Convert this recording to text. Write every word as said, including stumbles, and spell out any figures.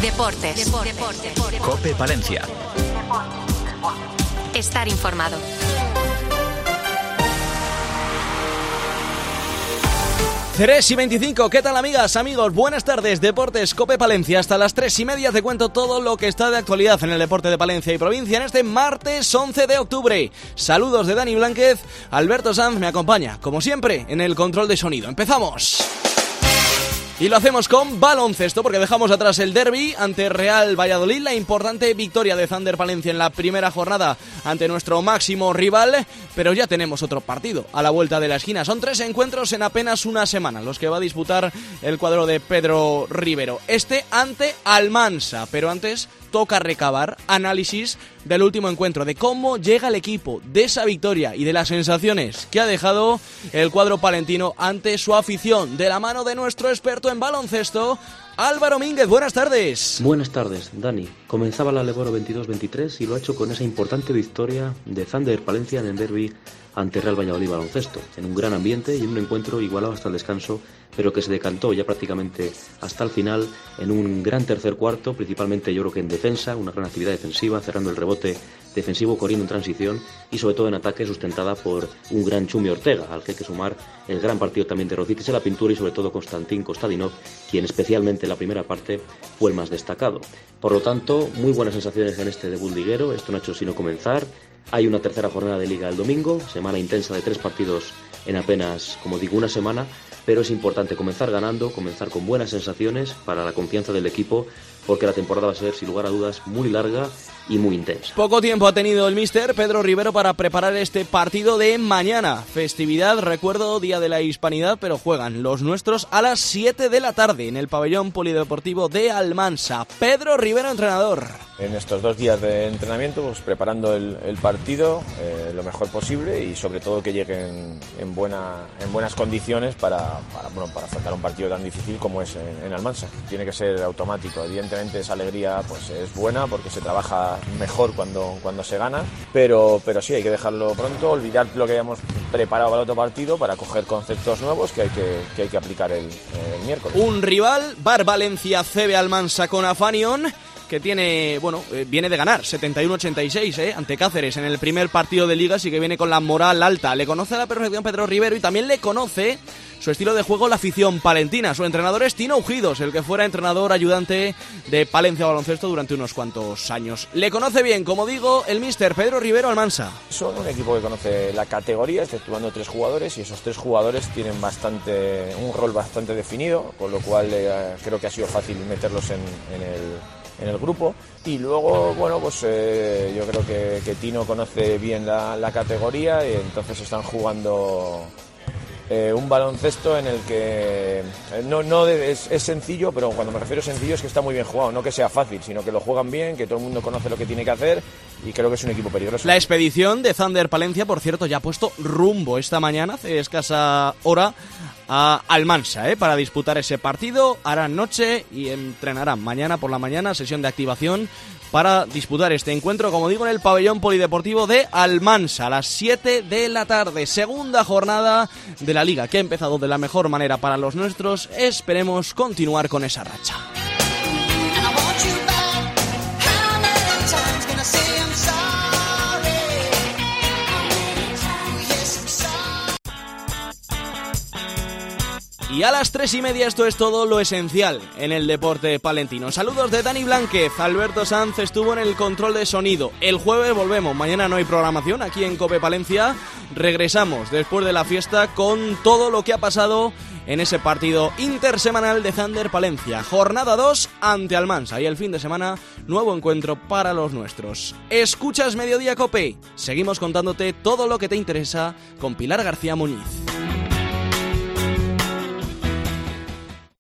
Deportes. Deportes. COPE Palencia. Estar informado. tres y veinticinco, ¿qué tal amigas, amigos? Buenas tardes, Deportes COPE Palencia. Hasta las tres y media te cuento todo lo que está de actualidad en el deporte de Palencia y provincia en este martes once de octubre. Saludos de Dani Blánquez, Alberto Sanz me acompaña, como siempre, en el control de sonido. ¡Empezamos! Y lo hacemos con baloncesto, porque dejamos atrás el derbi ante Real Valladolid, la importante victoria de Thunder Palencia en la primera jornada ante nuestro máximo rival, pero ya tenemos otro partido a la vuelta de la esquina. Son tres encuentros en apenas una semana los que va a disputar el cuadro de Pedro Rivero. Este ante Almansa, pero antes toca recabar análisis del último encuentro, de cómo llega el equipo, de esa victoria y de las sensaciones que ha dejado el cuadro palentino ante su afición, de la mano de nuestro experto en baloncesto, Álvaro Mínguez. Buenas tardes. Buenas tardes, Dani. Comenzaba la Leboro veintidós veintitrés y lo ha hecho con esa importante victoria de Thunder Palencia en el derbi ante Real Valladolid Baloncesto, en un gran ambiente y en un encuentro igualado hasta el descanso, pero que se decantó ya prácticamente hasta el final en un gran tercer cuarto, principalmente yo creo que en defensa, una gran actividad defensiva, cerrando el rebote defensivo, corriendo en transición y sobre todo en ataque, sustentada por un gran Chumi Ortega, al que hay que sumar el gran partido también de Rocitis en la pintura y sobre todo Konstantin Kostadinov, quien especialmente en la primera parte fue el más destacado. Por lo tanto, muy buenas sensaciones en este debut liguero, esto no ha hecho sino comenzar. Hay una tercera jornada de liga el domingo, semana intensa de tres partidos en apenas, como digo, una semana, pero es importante comenzar ganando, comenzar con buenas sensaciones para la confianza del equipo, porque la temporada va a ser, sin lugar a dudas, muy larga y muy intensa. Poco tiempo ha tenido el míster Pedro Rivero para preparar este partido de mañana. Festividad, recuerdo, Día de la Hispanidad, pero juegan los nuestros a las siete de la tarde en el pabellón polideportivo de Almansa. Pedro Rivero, entrenador. En estos dos días de entrenamiento, pues preparando el, el partido eh, lo mejor posible y sobre todo que lleguen en, buena, en buenas condiciones para, para, bueno, para afrontar un partido tan difícil como es en, en Almansa. Tiene que ser automático, evidentemente esa alegría pues es buena porque se trabaja mejor cuando, cuando se gana, pero, pero sí hay que dejarlo pronto, olvidar lo que hayamos preparado para el otro partido para coger conceptos nuevos que hay que, que, hay que aplicar el, el miércoles. Un rival, Bar Valencia C B Almansa con Afanion, que tiene, bueno, eh, viene de ganar setenta y uno a ochenta y seis eh, ante Cáceres en el primer partido de liga, así que viene con la moral alta. Le conoce a la perfección Pedro Rivero y también le conoce su estilo de juego la afición palentina. Su entrenador es Tino Ujidos, el que fuera entrenador ayudante de Palencia Baloncesto durante unos cuantos años. Le conoce bien, como digo, el míster Pedro Rivero Almansa. Son un equipo que conoce la categoría, exceptuando tres jugadores, y esos tres jugadores tienen bastante un rol bastante definido, con lo cual eh, creo que ha sido fácil meterlos en, en el... en el grupo. Y luego, bueno, pues eh, yo creo que, que Tino conoce bien la, la categoría y entonces están jugando eh, un baloncesto en el que eh, no, no es, es sencillo, pero cuando me refiero a sencillo es que está muy bien jugado, no que sea fácil, sino que lo juegan bien, que todo el mundo conoce lo que tiene que hacer y creo que es un equipo peligroso. La expedición de Thunder Palencia, por cierto, ya ha puesto rumbo esta mañana, hace escasa hora, a Almansa, ¿eh? para disputar ese partido. Harán noche y entrenarán mañana por la mañana, sesión de activación para disputar este encuentro, como digo, en el pabellón polideportivo de Almansa a las siete de la tarde. Segunda jornada de la liga que ha empezado de la mejor manera para los nuestros. Esperemos continuar con esa racha. Y a las tres y media esto es todo lo esencial en el deporte palentino. Saludos de Dani Blánquez, Alberto Sanz estuvo en el control de sonido. El jueves volvemos, mañana no hay programación aquí en COPE Palencia. Regresamos después de la fiesta con todo lo que ha pasado en ese partido intersemanal de Thunder Palencia. Jornada dos ante Almansa y el fin de semana nuevo encuentro para los nuestros. Escuchas Mediodía COPE, seguimos contándote todo lo que te interesa con Pilar García Muñiz.